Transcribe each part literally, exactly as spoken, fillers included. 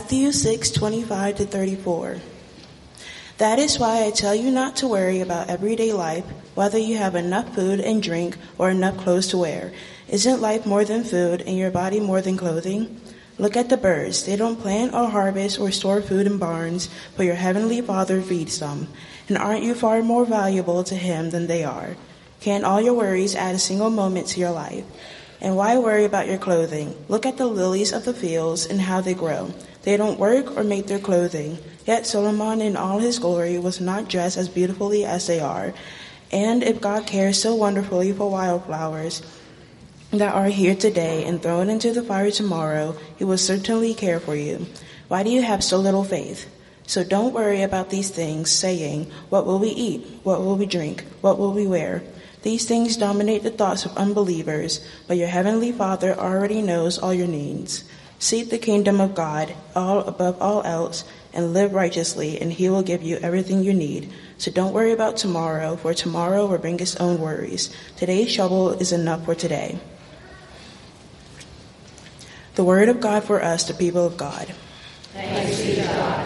Matthew six twenty-five to thirty-four. That is why I tell you not to worry about everyday life, whether you have enough food and drink or enough clothes to wear. Isn't life more than food and your body more than clothing? Look at the birds. They don't plant or harvest or store food in barns, but your heavenly Father feeds them. And aren't you far more valuable to him than they are? Can't all your worries add a single moment to your life? And why worry about your clothing? Look at the lilies of the fields and how they grow. They don't work or make their clothing. Yet Solomon in all his glory was not dressed as beautifully as they are. And if God cares so wonderfully for wildflowers that are here today and thrown into the fire tomorrow, he will certainly care for you. Why do you have so little faith? So don't worry about these things, saying, what will we eat? What will we drink? What will we wear? These things dominate the thoughts of unbelievers, but your heavenly Father already knows all your needs. Seek the kingdom of God all above all else and live righteously, and he will give you everything you need. So don't worry about tomorrow, for tomorrow will bring its own worries. Today's trouble is enough for today. The word of God for us, the people of God. Thanks be to God.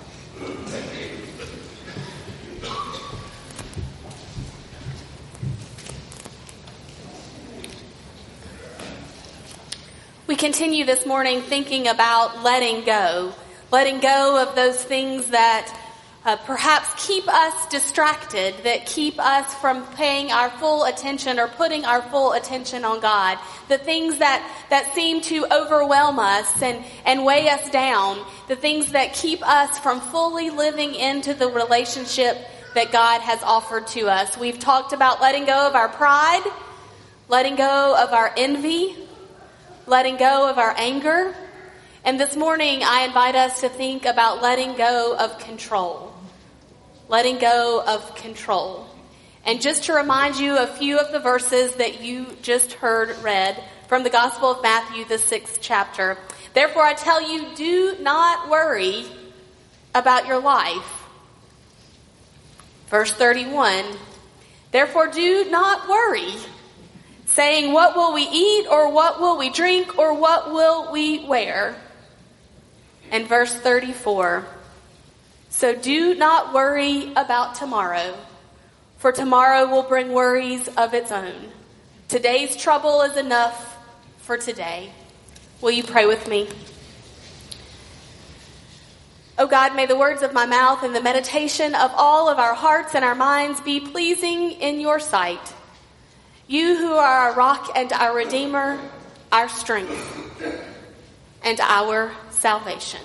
We continue this morning thinking about letting go, letting go of those things that uh, perhaps keep us distracted, that keep us from paying our full attention or putting our full attention on God, the things that, that seem to overwhelm us and, and weigh us down, the things that keep us from fully living into the relationship that God has offered to us. We've talked about letting go of our pride, letting go of our envy, letting go of our anger. And this morning, I invite us to think about letting go of control. Letting go of control. And just to remind you a few of the verses that you just heard read from the Gospel of Matthew, the sixth chapter. Therefore, I tell you, do not worry about your life. Verse thirty-one. Therefore, do not worry, saying, what will we eat, or what will we drink, or what will we wear? And verse thirty-four, so do not worry about tomorrow, for tomorrow will bring worries of its own. Today's trouble is enough for today. Will you pray with me? Oh God, may the words of my mouth and the meditation of all of our hearts and our minds be pleasing in your sight. You who are our rock and our redeemer, our strength, and our salvation.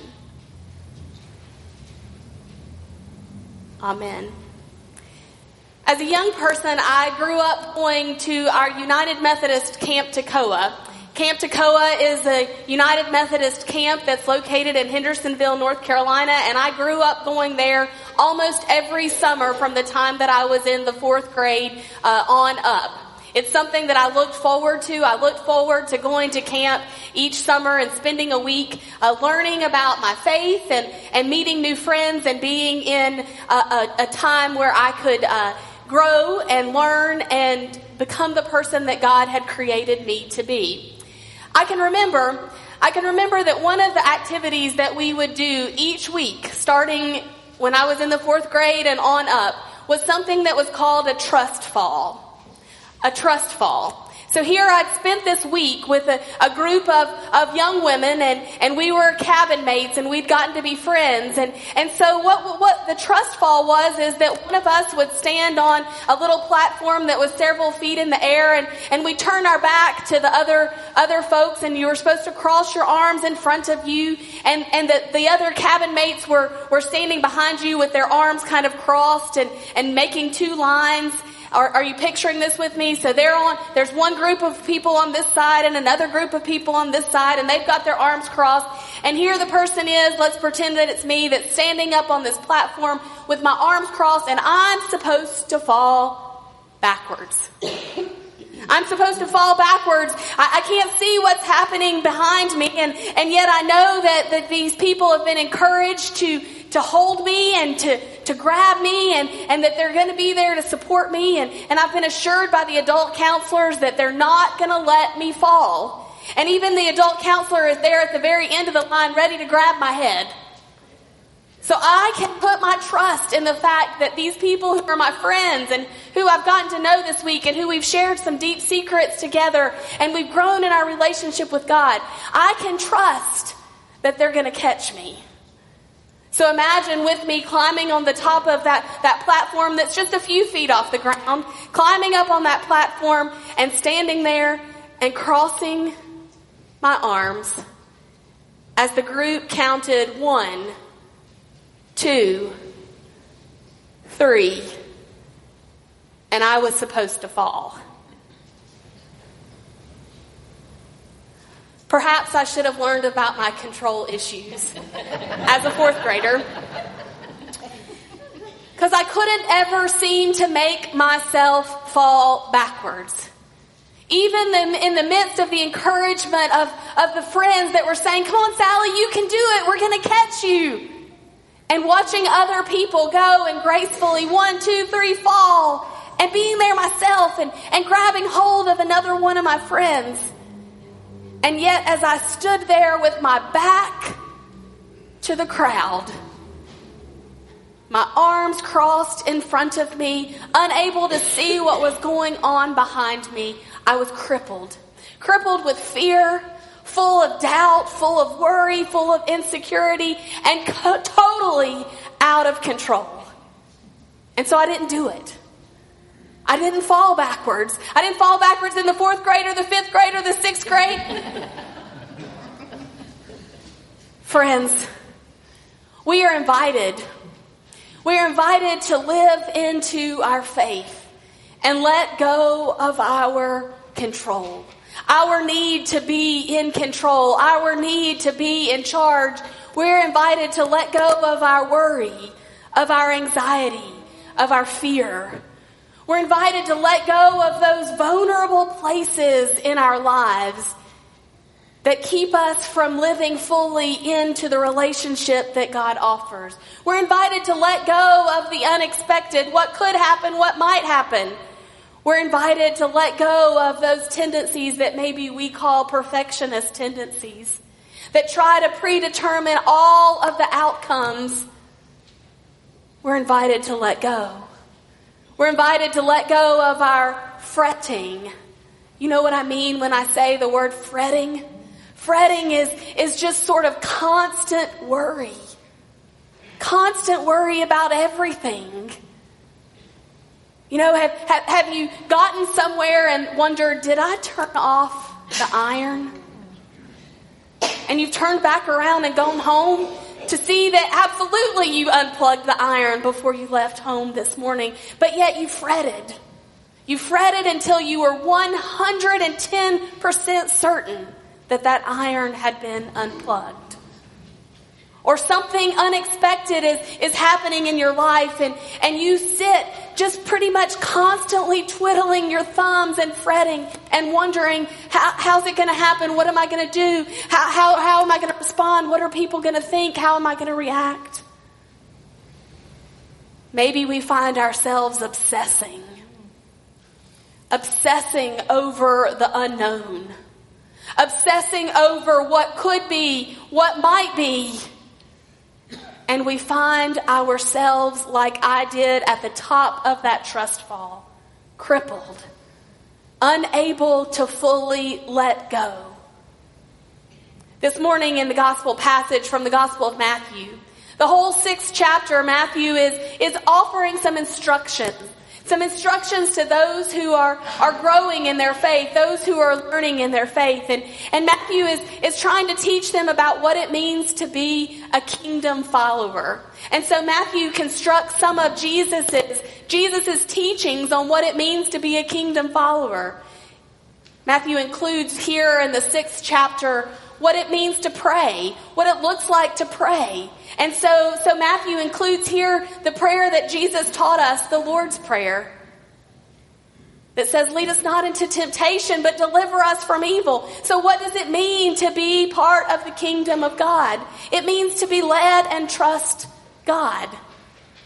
Amen. As a young person, I grew up going to our United Methodist Camp Toccoa. Camp Toccoa is a United Methodist camp that's located in Hendersonville, North Carolina, and I grew up going there almost every summer from the time that I was in the fourth grade uh, on up. It's something that I looked forward to. I looked forward to going to camp each summer and spending a week uh, learning about my faith and, and meeting new friends and being in a, a, a time where I could uh, grow and learn and become the person that God had created me to be. I can remember, I can remember that one of the activities that we would do each week, starting when I was in the fourth grade and on up, was something that was called a trust fall. A trust fall. So here I'd spent this week with a, a group of, of young women, and, and we were cabin mates, and we'd gotten to be friends. And, and so what, what the trust fall was is that one of us would stand on a little platform that was several feet in the air, and, and we'd turn our back to the other, other folks, and you were supposed to cross your arms in front of you, and, and the, the other cabin mates were, were standing behind you with their arms kind of crossed and, and making two lines. Are, are you picturing this with me? So they're on, there's one group of people on this side and another group of people on this side, and they've got their arms crossed. And here the person is, let's pretend that it's me, that's standing up on this platform with my arms crossed, and I'm supposed to fall backwards. I'm supposed to fall backwards. I, I can't see what's happening behind me, and, and yet I know that, that these people have been encouraged to, to hold me and to, to grab me, and, and that they're going to be there to support me, and, and I've been assured by the adult counselors that they're not going to let me fall. And even the adult counselor is there at the very end of the line ready to grab my head. So I can put my trust in the fact that these people who are my friends and who I've gotten to know this week and who we've shared some deep secrets together and we've grown in our relationship with God, I can trust that they're going to catch me. So imagine with me climbing on the top of that, that platform that's just a few feet off the ground, climbing up on that platform and standing there and crossing my arms as the group counted one, two, three, and I was supposed to fall. Perhaps I should have learned about my control issues as a fourth grader, because I couldn't ever seem to make myself fall backwards. Even in the midst of the encouragement of, of the friends that were saying, come on, Sally, you can do it. We're going to catch you. And watching other people go and gracefully one, two, three, fall. And being there myself and, and grabbing hold of another one of my friends. And yet as I stood there with my back to the crowd, my arms crossed in front of me, unable to see what was going on behind me, I was crippled. Crippled with fear, full of doubt, full of worry, full of insecurity, and co- totally out of control. And so I didn't do it. I didn't fall backwards. I didn't fall backwards in the fourth grade or the fifth grade or the sixth grade. Friends, we are invited. We are invited to live into our faith and let go of our control. Our need to be in control. Our need to be in charge. We're invited to let go of our worry, of our anxiety, of our fear. We're invited to let go of those vulnerable places in our lives that keep us from living fully into the relationship that God offers. We're invited to let go of the unexpected, what could happen, what might happen. We're invited to let go of those tendencies that maybe we call perfectionist tendencies, that try to predetermine all of the outcomes. We're invited to let go. We're invited to let go of our fretting. You know what I mean when I say the word fretting? Fretting is, is just sort of constant worry. Constant worry about everything. You know, have, have, have you gotten somewhere and wondered, did I turn off the iron? And you've turned back around and gone home to see that absolutely you unplugged the iron before you left home this morning, but yet you fretted. You fretted until you were one hundred ten percent certain that that iron had been unplugged. Or something unexpected is, is happening in your life and, and you sit just pretty much constantly twiddling your thumbs and fretting and wondering, how, how's it going to happen? What am I going to do? How, how, how am I going to respond? What are people going to think? How am I going to react? Maybe we find ourselves obsessing. Obsessing over the unknown. Obsessing over what could be, what might be. And we find ourselves, like I did at the top of that trust fall, crippled, unable to fully let go. This morning in the gospel passage from the Gospel of Matthew, the whole sixth chapter, Matthew is, is offering some instructions. Some instructions to those who are, are growing in their faith, those who are learning in their faith. And, and Matthew is, is trying to teach them about what it means to be a kingdom follower. And so Matthew constructs some of Jesus's, Jesus's teachings on what it means to be a kingdom follower. Matthew includes here in the sixth chapter what it means to pray, what it looks like to pray. And so, so Matthew includes here the prayer that Jesus taught us, the Lord's Prayer, that says, lead us not into temptation, but deliver us from evil. So what does it mean to be part of the kingdom of God? It means to be led and trust God.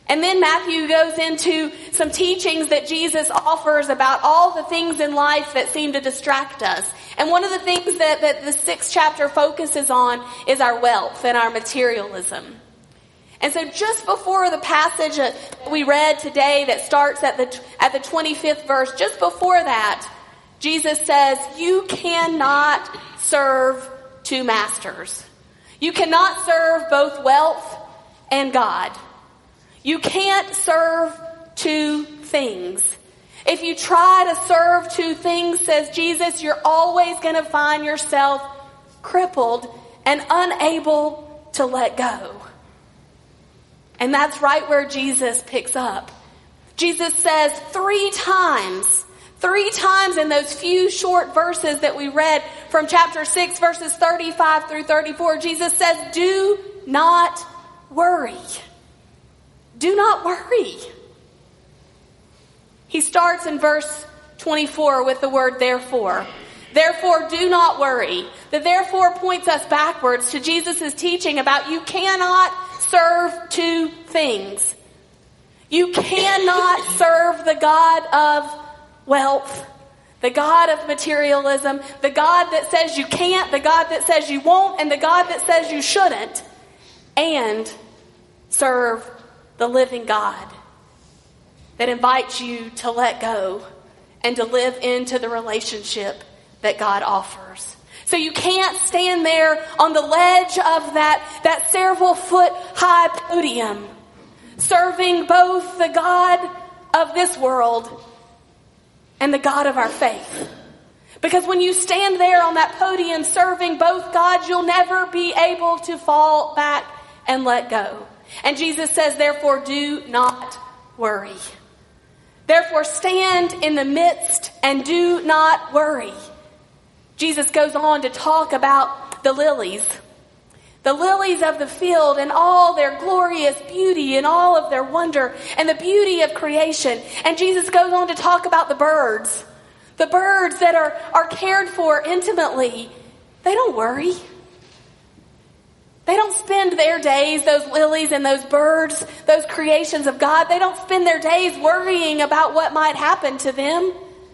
And then Matthew goes into some teachings that Jesus offers about all the things in life that seem to distract us. And one of the things that, that the sixth chapter focuses on is our wealth and our materialism. And so just before the passage that we read today that starts at the, at the twenty-fifth verse, just before that, Jesus says, you cannot serve two masters. You cannot serve both wealth and God. You can't serve two things. If you try to serve two things, says Jesus, you're always going to find yourself crippled and unable to let go. And that's right where Jesus picks up. Jesus says three times, three times in those few short verses that we read from chapter six, verses thirty-five through thirty-four, Jesus says, do not worry. Do not worry. He starts in verse twenty-four with the word therefore. Therefore, do not worry. The therefore points us backwards to Jesus' teaching about you cannot serve two things. You cannot serve the God of wealth, the God of materialism, the God that says you can't, the God that says you won't, and the God that says you shouldn't, and serve the living God that invites you to let go and to live into the relationship that God offers. So you can't stand there on the ledge of that, that several foot high podium serving both the God of this world and the God of our faith. Because when you stand there on that podium serving both gods, you'll never be able to fall back and let go. And Jesus says, therefore, do not worry. Therefore, stand in the midst and do not worry. Jesus goes on to talk about the lilies. The lilies of the field and all their glorious beauty and all of their wonder and the beauty of creation. And Jesus goes on to talk about the birds. The birds that are, are cared for intimately. They don't worry. They don't spend their days, those lilies and those birds, those creations of God, they don't spend their days worrying about what might happen to them.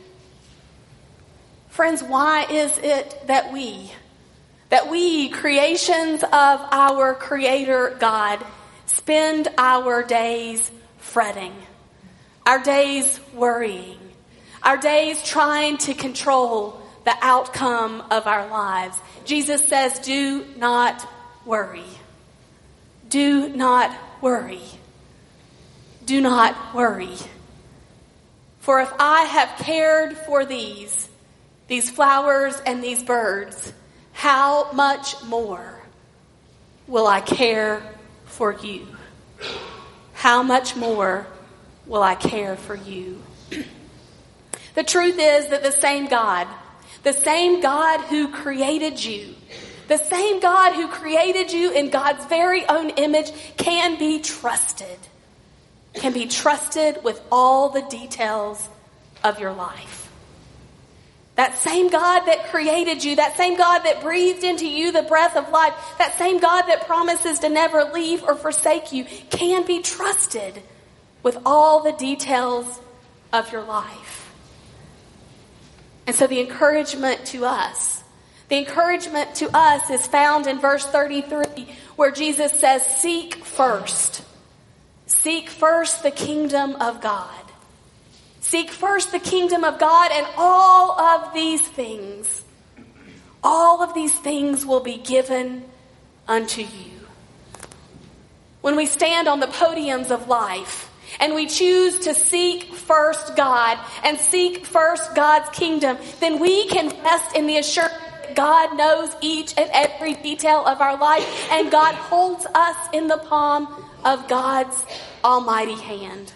Friends, why is it that we, that we, creations of our Creator God, spend our days fretting, our days worrying, our days trying to control the outcome of our lives? Jesus says, do not worry. Do not worry. Do not worry. For if I have cared for these, these flowers and these birds, how much more will I care for you? How much more will I care for you? The truth is that the same God, the same God who created you, the same God who created you in God's very own image can be trusted. Can be trusted with all the details of your life. That same God that created you, that same God that breathed into you the breath of life, that same God that promises to never leave or forsake you, can be trusted with all the details of your life. And so the encouragement to us, The encouragement to us is found in verse thirty-three, where Jesus says, seek first. Seek first the kingdom of God. Seek first the kingdom of God, and all of these things, all of these things will be given unto you. When we stand on the podiums of life, and we choose to seek first God, and seek first God's kingdom, then we can rest in the assurance God knows each and every detail of our life, and God holds us in the palm of God's almighty hand.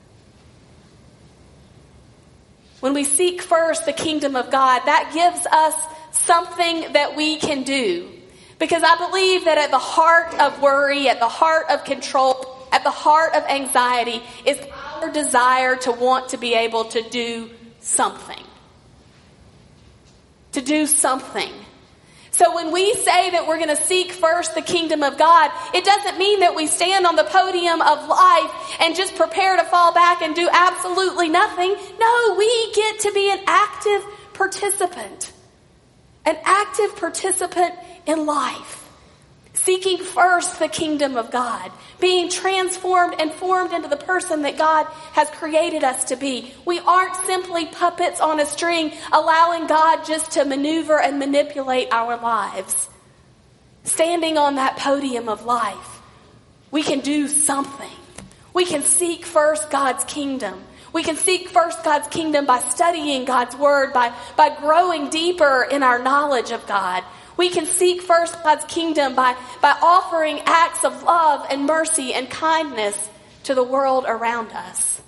When we seek first the kingdom of God, that gives us something that we can do. Because I believe that at the heart of worry, at the heart of control, at the heart of anxiety is our desire to want to be able to do something. To do something. So when we say that we're going to seek first the kingdom of God, it doesn't mean that we stand on the podium of life and just prepare to fall back and do absolutely nothing. No, we get to be an active participant. An active participant in life. Seeking first the kingdom of God. Being transformed and formed into the person that God has created us to be. We aren't simply puppets on a string allowing God just to maneuver and manipulate our lives. Standing on that podium of life, we can do something. We can seek first God's kingdom. We can seek first God's kingdom by studying God's word, by, by growing deeper in our knowledge of God. We can seek first God's kingdom by, by offering acts of love and mercy and kindness to the world around us.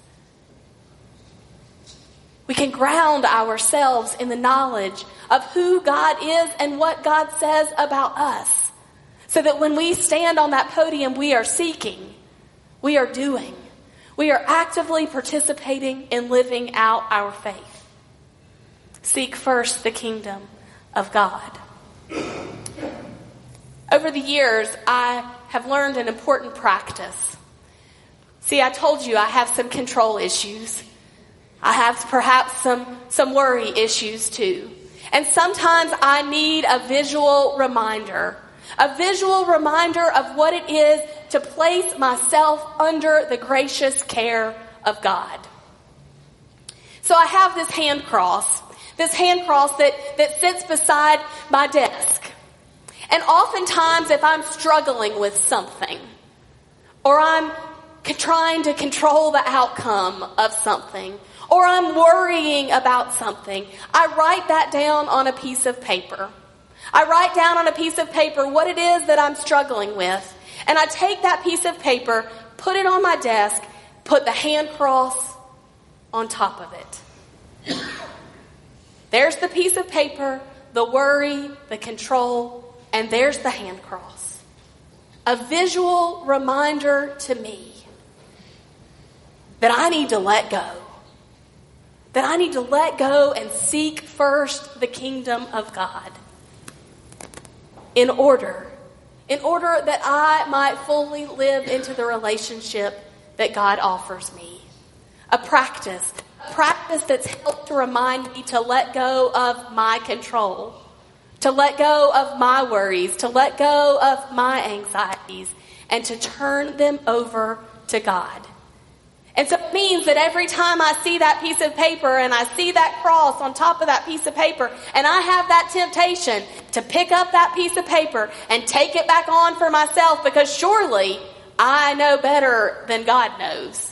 We can ground ourselves in the knowledge of who God is and what God says about us. So that when we stand on that podium, we are seeking, we are doing, we are actively participating in living out our faith. Seek first the kingdom of God. Over the years, I have learned an important practice. See, I told you I have some control issues. I have perhaps some, some worry issues too. And sometimes I need a visual reminder. A visual reminder of what it is to place myself under the gracious care of God. So I have this hand cross. This hand cross that, that sits beside my desk. And oftentimes if I'm struggling with something, or I'm trying to control the outcome of something, or I'm worrying about something, I write that down on a piece of paper. I write down on a piece of paper what it is that I'm struggling with. And I take that piece of paper, put it on my desk, put the hand cross on top of it. There's the piece of paper, the worry, the control, and there's the hand cross. A visual reminder to me that I need to let go. That I need to let go and seek first the kingdom of God. In order, in order that I might fully live into the relationship that God offers me. A practice. Practice that's helped to remind me to let go of my control, to let go of my worries, to let go of my anxieties, and to turn them over to God. And so it means that every time I see that piece of paper and I see that cross on top of that piece of paper, and I have that temptation to pick up that piece of paper and take it back on for myself, because surely I know better than God knows.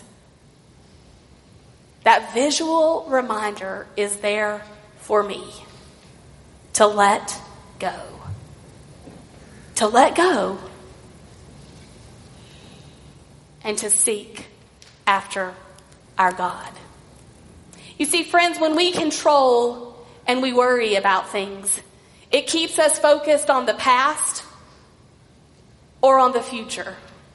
That visual reminder is there for me to let go. To let go and to seek after our God. You see, friends, when we control and we worry about things, it keeps us focused on the past or on the future.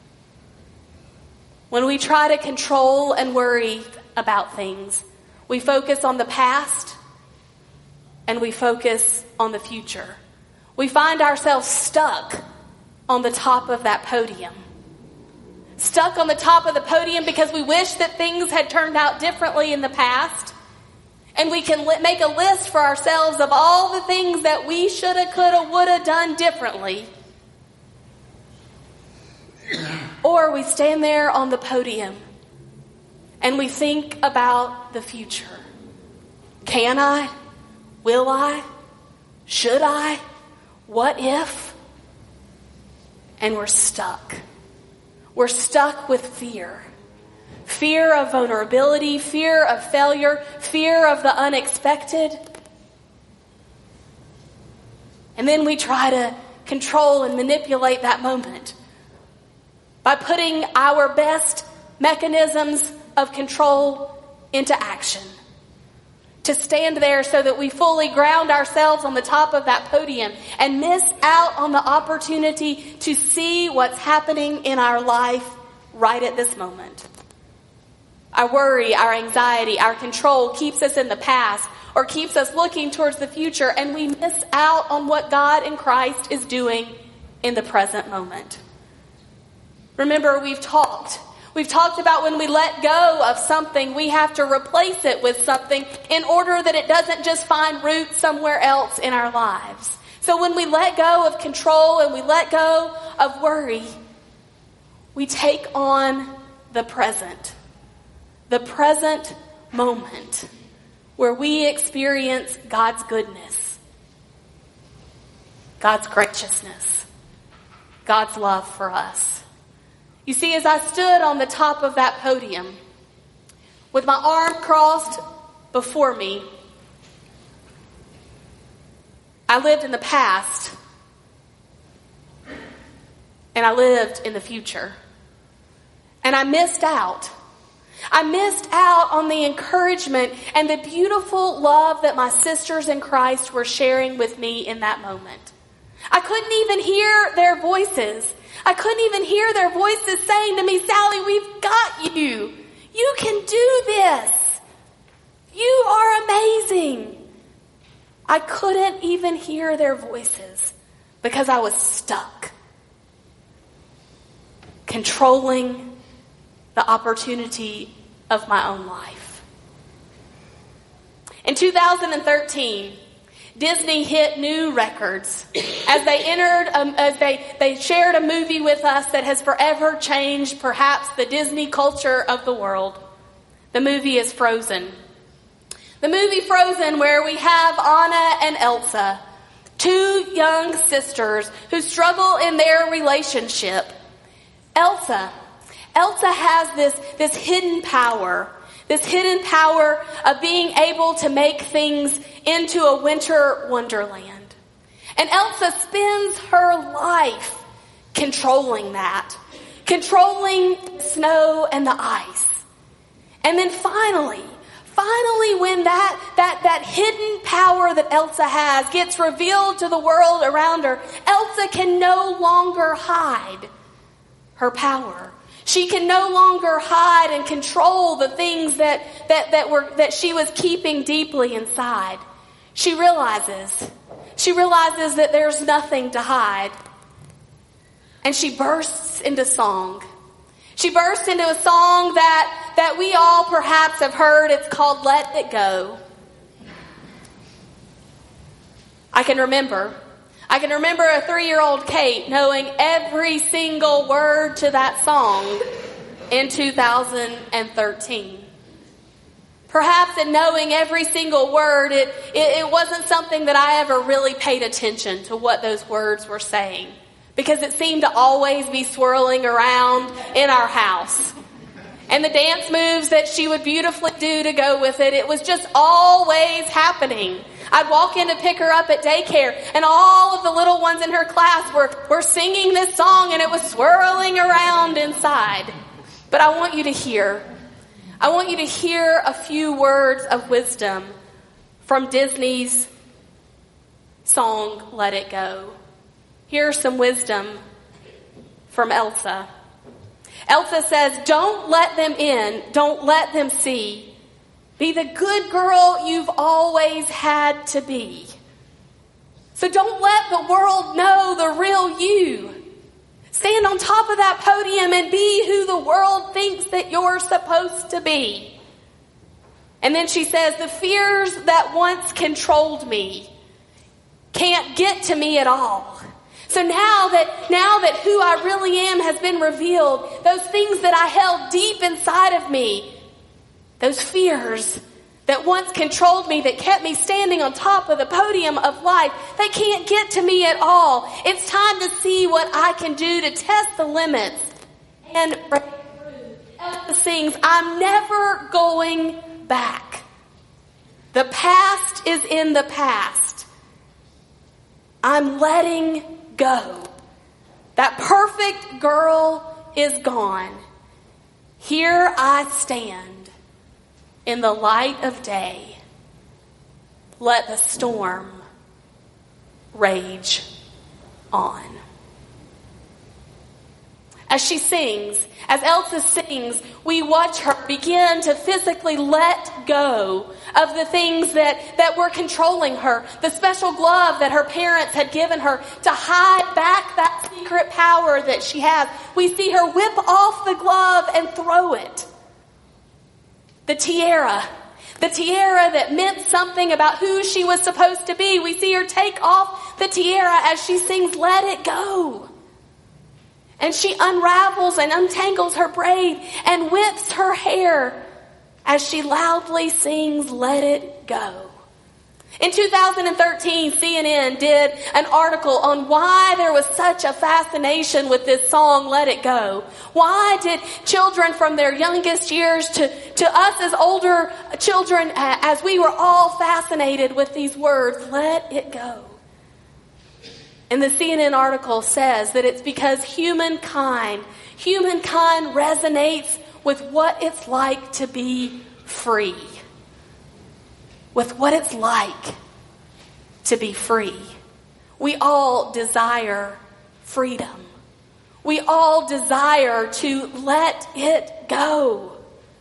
When we try to control and worry about things, we focus on the past and we focus on the future. We find ourselves stuck on the top of that podium. Stuck on the top of the podium because we wish that things had turned out differently in the past. And we can li- make a list for ourselves of all the things that we shoulda, coulda, woulda done differently. Or we stand there on the podium and we think about the future. Can I? Will I? Should I? What if? And we're stuck. We're stuck with fear. Fear of vulnerability, fear of failure, fear of the unexpected. And then we try to control and manipulate that moment by putting our best mechanisms of control into action. To stand there so that we fully ground ourselves on the top of that podium and miss out on the opportunity to see what's happening in our life right at this moment. Our worry, our anxiety, our control keeps us in the past or keeps us looking towards the future, and we miss out on what God in Christ is doing in the present moment. Remember, we've talked. We've talked about when we let go of something, we have to replace it with something in order that it doesn't just find roots somewhere else in our lives. So when we let go of control and we let go of worry, we take on the present. The present moment where we experience God's goodness, God's graciousness, God's love for us. You see, as I stood on the top of that podium with my arm crossed before me, I lived in the past and I lived in the future. And I missed out. I missed out on the encouragement and the beautiful love that my sisters in Christ were sharing with me in that moment. I couldn't even hear their voices. I couldn't even hear their voices saying to me, Sally, we've got you. You can do this. You are amazing. I couldn't even hear their voices because I was stuck, controlling the opportunity of my own life. In two thousand thirteen, Disney hit new records as they entered, um, as they, they shared a movie with us that has forever changed perhaps the Disney culture of the world. The movie is Frozen. The movie Frozen, where we have Anna and Elsa, two young sisters who struggle in their relationship. Elsa, Elsa has this, this hidden power, this hidden power of being able to make things into a winter wonderland. And Elsa spends her life controlling that, controlling the snow and the ice. And then finally, finally when that, that, that hidden power that Elsa has gets revealed to the world around her, Elsa can no longer hide her power. She can no longer hide and control the things that, that, that were, that she was keeping deeply inside. She realizes, she realizes that there's nothing to hide. And she bursts into song. She bursts into a song that, that we all perhaps have heard. It's called Let It Go. I can remember, I can remember a three-year-old Kate knowing every single word to that song in two thousand thirteen. Perhaps in knowing every single word, it, it, it wasn't something that I ever really paid attention to what those words were saying, because it seemed to always be swirling around in our house. And the dance moves that she would beautifully do to go with it, it was just always happening. I'd walk in to pick her up at daycare, and all of the little ones in her class were, were singing this song, and it was swirling around inside. But I want you to hear, I want you to hear a few words of wisdom from Disney's song, Let It Go. Here's some wisdom from Elsa. Elsa says, don't let them in. Don't let them see. Be the good girl you've always had to be. So don't let the world know the real you. Stand on top of that podium and be who the world thinks that you're supposed to be. And then she says, the fears that once controlled me can't get to me at all. So now that, now that who I really am has been revealed, those things that I held deep inside of me, those fears that once controlled me, that kept me standing on top of the podium of life, they can't get to me at all. It's time to see what I can do to test the limits and break through. Elsa sings, I'm never going back. The past is in the past. I'm letting go. That perfect girl is gone. Here I stand in the light of day. Let the storm rage on. as she sings, as Elsa sings, we watch her begin to physically let go of the things that, that were controlling her. The special glove that her parents had given her to hide back that secret power that she has. We see her whip off the glove and throw it. The tiara. The tiara that meant something about who she was supposed to be. We see her take off the tiara as she sings, "Let It Go." And she unravels and untangles her braid and whips her hair as she loudly sings, "Let It Go." In two thousand thirteen, C N N did an article on why there was such a fascination with this song, "Let It Go." Why did children from their youngest years to, to us as older children, uh, as we were all fascinated with these words, "Let it go"? And the C N N article says that it's because humankind, humankind resonates with what it's like to be free. With what it's like to be free. We all desire freedom. We all desire to let it go.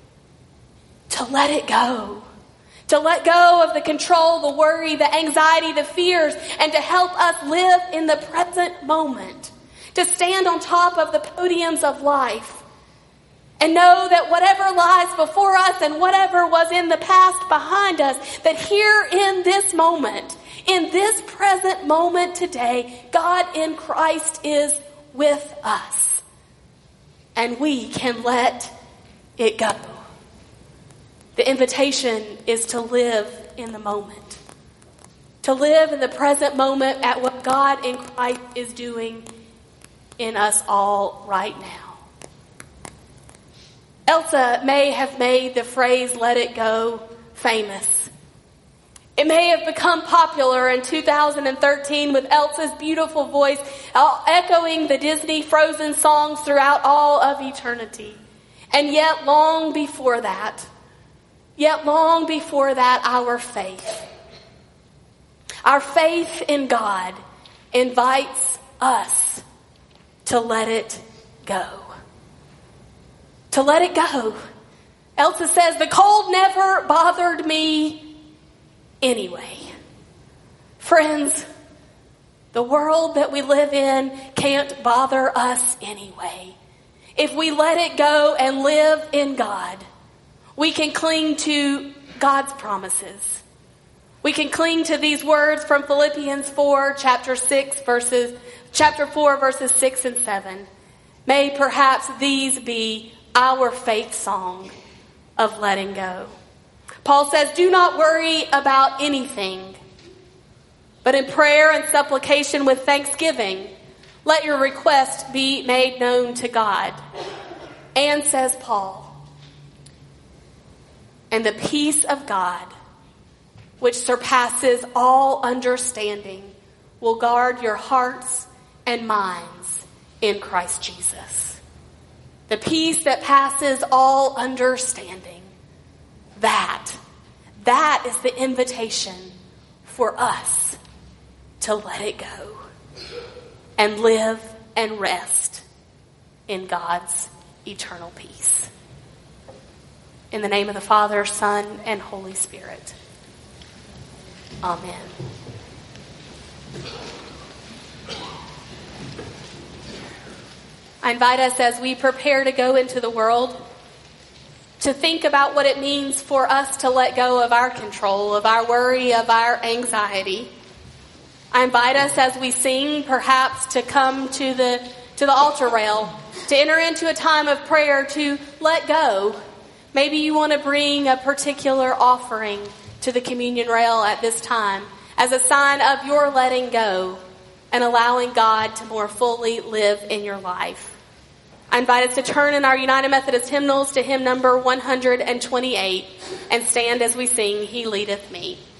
To let it go. To let go of the control, the worry, the anxiety, the fears, and to help us live in the present moment. To stand on top of the podiums of life and know that whatever lies before us and whatever was in the past behind us, that here in this moment, in this present moment today, God in Christ is with us. And we can let it go. The invitation is to live in the moment. To live in the present moment at what God in Christ is doing in us all right now. Elsa may have made the phrase "let it go" famous. It may have become popular in two thousand thirteen with Elsa's beautiful voice echoing the Disney Frozen songs throughout all of eternity. And yet long before that, yet long before that, our faith, our faith in God invites us to let it go. To let it go. Elsa says, "The cold never bothered me anyway." Friends, the world that we live in can't bother us anyway. If we let it go and live in God, we can cling to God's promises. We can cling to these words from Philippians four, chapter six, verses, chapter four, verses six and seven. May perhaps these be our faith song of letting go. Paul says, "Do not worry about anything, but in prayer and supplication with thanksgiving, let your requests be made known to God." And says Paul, "And the peace of God, which surpasses all understanding, will guard your hearts and minds in Christ Jesus." The peace that passes all understanding. That, that is the invitation for us to let it go and live and rest in God's eternal peace. In the name of the Father, Son, and Holy Spirit. Amen. I invite us as we prepare to go into the world to think about what it means for us to let go of our control, of our worry, of our anxiety. I invite us as we sing perhaps to come to the to the altar rail, to enter into a time of prayer, to let go. Maybe you want to bring a particular offering to the communion rail at this time as a sign of your letting go and allowing God to more fully live in your life. I invite us to turn in our United Methodist hymnals to hymn number one hundred twenty-eight and stand as we sing, "He Leadeth Me."